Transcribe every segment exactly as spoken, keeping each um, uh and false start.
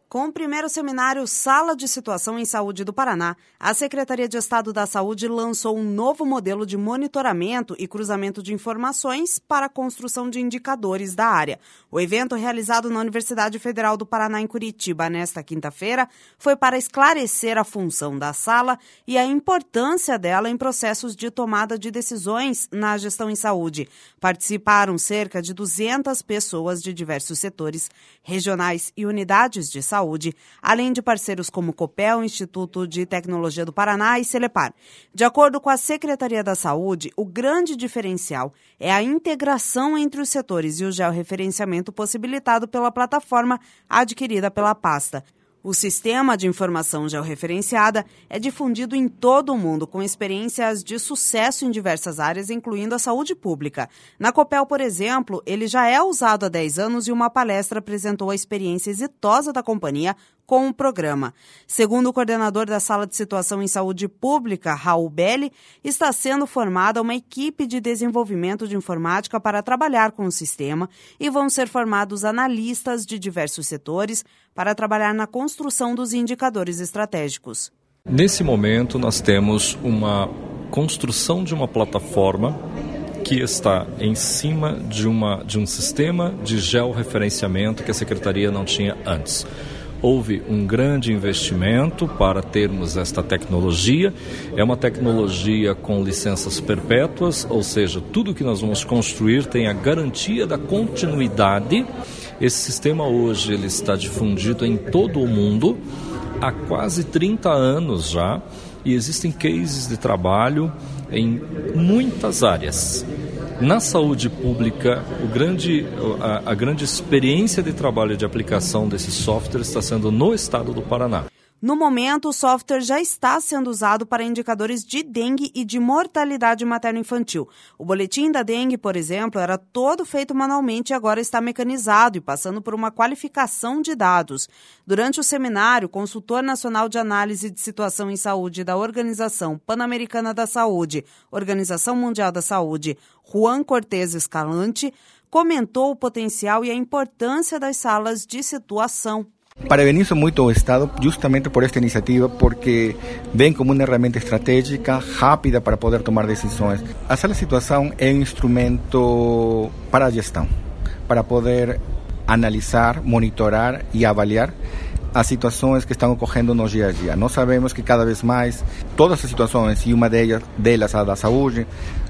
Com o primeiro seminário Sala de Situação em Saúde do Paraná, a Secretaria de Estado da Saúde lançou um novo modelo de monitoramento e cruzamento de informações para a construção de indicadores da área. O evento, realizado na Universidade Federal do Paraná, em Curitiba, nesta quinta-feira, foi para esclarecer a função da sala e a importância dela em processos de tomada de decisões na gestão em saúde. Participaram cerca de duzentas pessoas de diversos setores, regionais e unidades de saúde. Saúde, além de parceiros como Copel, Instituto de Tecnologia do Paraná e Celepar. De acordo com a Secretaria da Saúde, o grande diferencial é a integração entre os setores e o georreferenciamento possibilitado pela plataforma adquirida pela pasta. O sistema de informação georreferenciada é difundido em todo o mundo, com experiências de sucesso em diversas áreas, incluindo a saúde pública. Na Copel, por exemplo, ele já é usado há dez anos e uma palestra apresentou a experiência exitosa da companhia com o programa. Segundo o coordenador da Sala de Situação em Saúde Pública, Raul Belli, está sendo formada uma equipe de desenvolvimento de informática para trabalhar com o sistema e vão ser formados analistas de diversos setores para trabalhar na construção dos indicadores estratégicos. Nesse momento, nós temos uma construção de uma plataforma que está em cima de, uma, de um sistema de georreferenciamento que a Secretaria não tinha antes. Houve um grande investimento para termos esta tecnologia. É uma tecnologia com licenças perpétuas, ou seja, tudo que nós vamos construir tem a garantia da continuidade. Esse sistema hoje ele está difundido em todo o mundo há quase trinta anos já e existem cases de trabalho em muitas áreas. Na saúde pública, o grande, a, a grande experiência de trabalho de aplicação desse software está sendo no estado do Paraná. No momento, o software já está sendo usado para indicadores de dengue e de mortalidade materno-infantil. O boletim da dengue, por exemplo, era todo feito manualmente e agora está mecanizado e passando por uma qualificação de dados. Durante o seminário, o consultor nacional de análise de situação em saúde da Organização Pan-Americana da Saúde, Organização Mundial da Saúde, Juan Cortés Escalante, comentou o potencial e a importância das salas de situação. Parabenizo muito o Estado justamente por esta iniciativa, porque vem como uma ferramenta estratégica, rápida para poder tomar decisões. A sala de situação é um instrumento para a gestão, para poder analisar, monitorar e avaliar as situações que estão ocorrendo no dia a dia. Nós sabemos que cada vez mais todas as situações, e uma delas, delas a da saúde,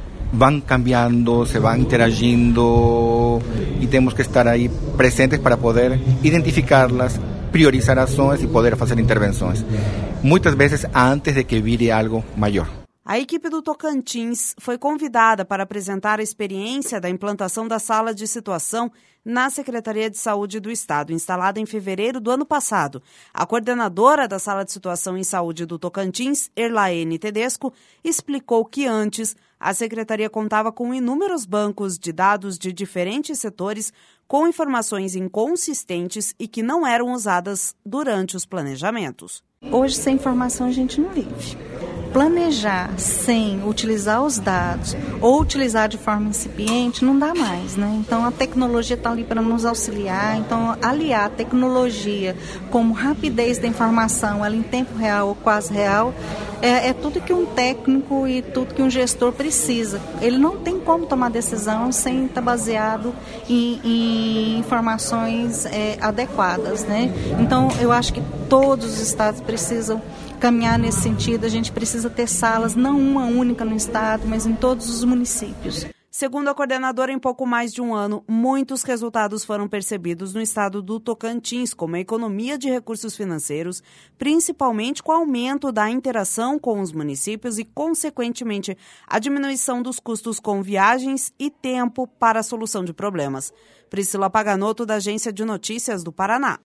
vão cambiando, se vão interagindo e temos que estar aí presentes para poder identificá-las, priorizar ações e poder fazer intervenções, muitas vezes antes de que vire algo maior. A equipe do Tocantins foi convidada para apresentar a experiência da implantação da sala de situação na Secretaria de Saúde do Estado, instalada em fevereiro do ano passado. A coordenadora da Sala de Situação em Saúde do Tocantins, Erlaene Tedesco, explicou que antes a Secretaria contava com inúmeros bancos de dados de diferentes setores com informações inconsistentes e que não eram usadas durante os planejamentos. Hoje, sem informação, a gente não vive. Planejar sem utilizar os dados ou utilizar de forma incipiente não dá mais, né? Então a tecnologia está ali para nos auxiliar, então aliar a tecnologia como rapidez da informação, ela em tempo real ou quase real, é, é tudo que um técnico e tudo que um gestor precisa. Ele não tem como tomar decisão sem estar baseado em, em informações é, adequadas, né? Então eu acho que todos os estados precisam caminhar nesse sentido. A gente precisa ter salas, não uma única no estado, mas em todos os municípios. Segundo a coordenadora, em pouco mais de um ano, muitos resultados foram percebidos no estado do Tocantins, como a economia de recursos financeiros, principalmente com o aumento da interação com os municípios e, consequentemente, a diminuição dos custos com viagens e tempo para a solução de problemas. Priscila Paganotto, da Agência de Notícias do Paraná.